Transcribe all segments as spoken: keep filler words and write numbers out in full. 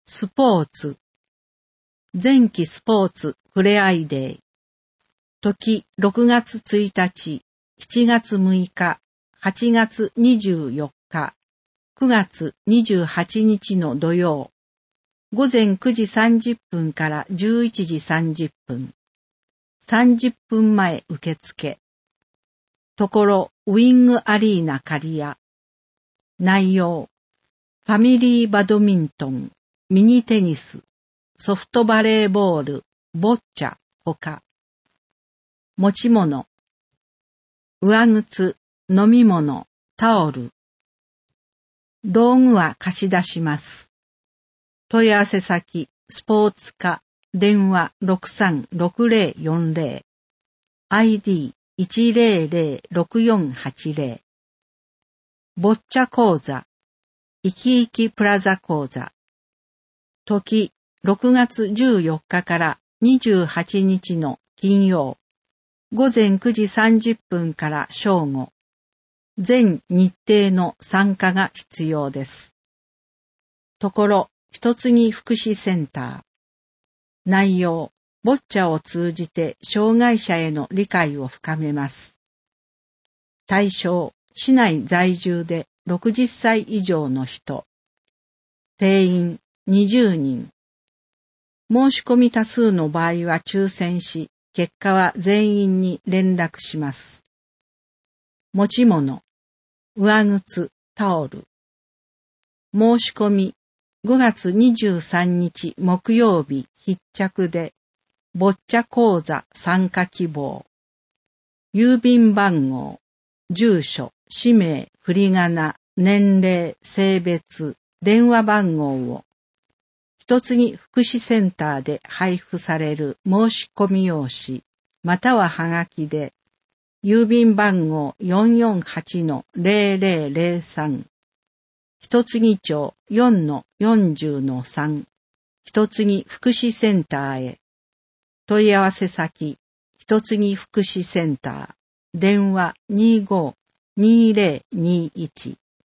スポーツ。前期スポーツふれあいデー。時ろくがつついたち、しちがつむいか、はちがつにじゅうよっか、くがつにじゅうはちにちの土曜。午前くじさんじゅっぷんからじゅういちじさんじゅっぷん。さんじゅっぷんまえ受付。ところウィングアリーナ刈谷。内容。ファミリーバドミントン、ミニテニス、ソフトバレーボール、ボッチャ、ほか。持ち物。上靴、飲み物、タオル。道具は貸し出します。問い合わせ先、スポーツ課、電話 ろくさんろくぜろよんぜろ、アイディーいちぜろぜろろくよんはちぜろ。ボッチャ講座、いきいきプラザ講座。時、ろくがつじゅうよっかからにじゅうはちにちの金曜。午前くじさんじゅっぷんから正午。全日程の参加が必要です。ところ、一つぎ福祉センター。内容、ボッチャを通じて障害者への理解を深めます。対象、市内在住でろくじゅっさい以上の人。定員にじゅうにん。申し込み多数の場合は抽選し、結果は全員に連絡します。持ち物、上靴、タオル。申し込み、ごがつにじゅうさんにち木曜日必着で、ボッチャ講座参加希望。郵便番号、住所、氏名、振り仮名、年齢、性別、電話番号を、一つぎ福祉センターで配布される申し込み用紙、またははがきで、郵便番号 よんよんはちのぜろぜろぜろさん、一つぎ町 よんのよんじゅうのさん、一つぎ福祉センターへ。問い合わせ先、一つぎ福祉センター、電話 にじゅうご にぜろにいち。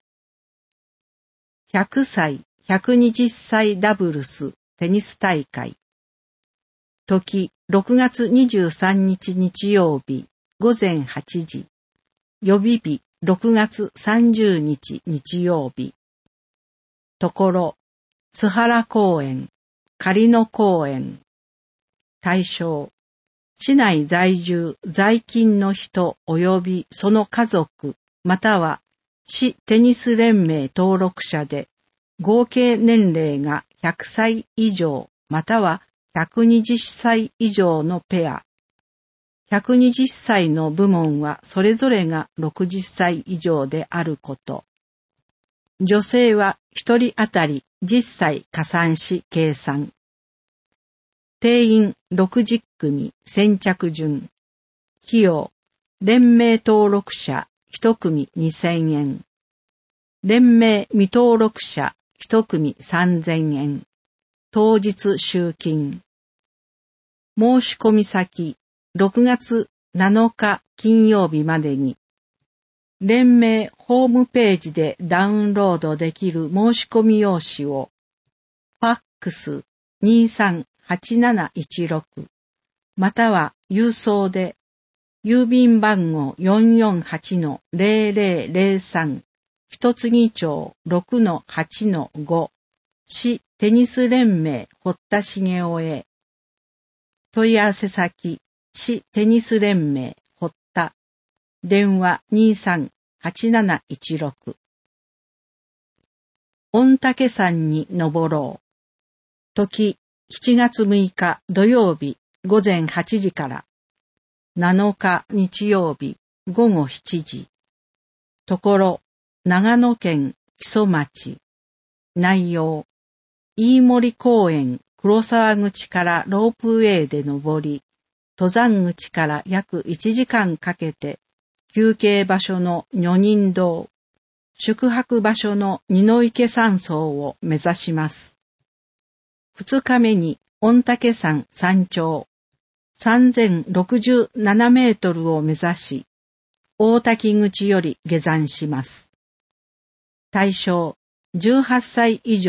ひゃくさい、ひゃくにじゅっさいダブルステニス大会。時、ろくがつにじゅうさんにち日曜日、午前はちじ。予備日、ろくがつさんじゅうにち日曜日。ところ、津原公園、狩野公園。対象、市内在住、在勤の人及びその家族、または市テニス連盟登録者で、合計年齢がひゃくさい以上、またはひゃくにじゅっさい以上のペア。ひゃくにじゅっさいの部門はそれぞれがろくじゅっさい以上であること。女性はひとり当たりじゅっさい加算し計算。定員ろくじゅっくみ先着順。費用、連盟登録者いちくみにせんえん。連盟未登録者いちくみさんぜんえん。当日集金。申し込み先、ろくがつなのか金曜日までに。連盟ホームページでダウンロードできる申し込み用紙を、ファックス にさんはちなないちろく、または郵送で、郵便番号 よんよんはちのぜろぜろぜろさん、一つぎ町 ろくのはちのご、市テニス連盟堀田茂雄へ。問い合わせ先、市テニス連盟堀田。電話 にさんはちなないちろく。御嶽山に登ろう。時、しちがつむいか土曜日午前はちじから。なのか日曜日午後しちじ。ところ、長野県木曽町。内容、飯森公園黒沢口からロープウェイで登り、登山口から約いちじかんかけて、休憩場所の女人堂、宿泊場所の二の池山荘を目指します。二日目に御嶽山山頂、さんぜんろくじゅうななメートルを目指し、大滝口より下山します。対象、じゅうはっさい以上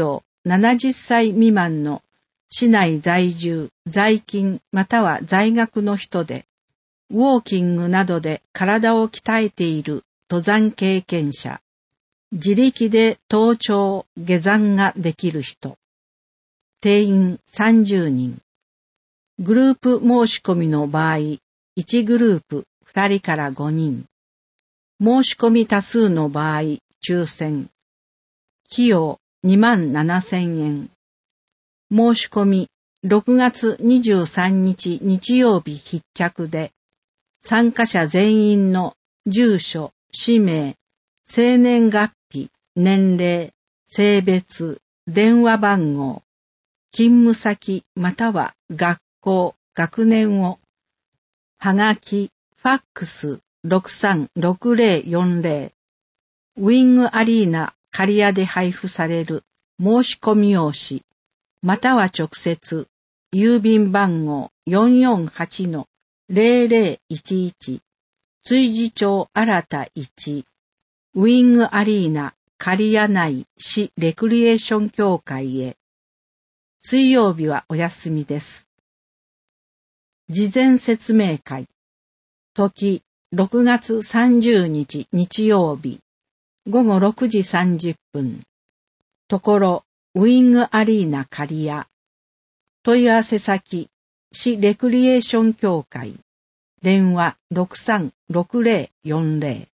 ななじゅっさい未満の市内在住、在勤または在学の人で、ウォーキングなどで体を鍛えている登山経験者、自力で登頂、下山ができる人、定員さんじゅうにん。グループ申し込みの場合、いちグループふたりからごにん。申し込み多数の場合、抽選。費用にまんななせんえん。申し込みろくがつにじゅうさんにち日曜日必着で、参加者全員の住所、氏名、生年月日、年齢、性別、電話番号、勤務先または学校、学年を、はがき、ファックスろくさんろくぜろよんぜろ、ウィングアリーナ刈谷で配布される申し込み用紙、または直接、郵便番号 よんよんはちのぜろぜろいちいち、築地町新田いち、ウィングアリーナ刈谷内市レクリエーション協会へ。水曜日はお休みです。事前説明会。時、ろくがつさんじゅうにち日曜日、ごごろくじさんじゅっぷん。ところ、ウィングアリーナ刈谷。問い合わせ先、市レクリエーション協会。電話ろくさんろくぜろよんぜろ。